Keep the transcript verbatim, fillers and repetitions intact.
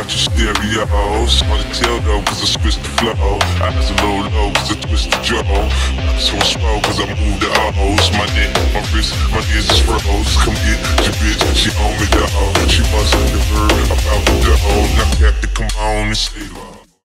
out your stereos. Hard to tell though, cause I switched the flow. Eyes a little low, cause I twist the jaw. So slow, cause I move the O's. My neck, my wrist, my ears is froze. Come get your bitch, she on me, dog. She must have never about the dough. Now, Captain, come on and say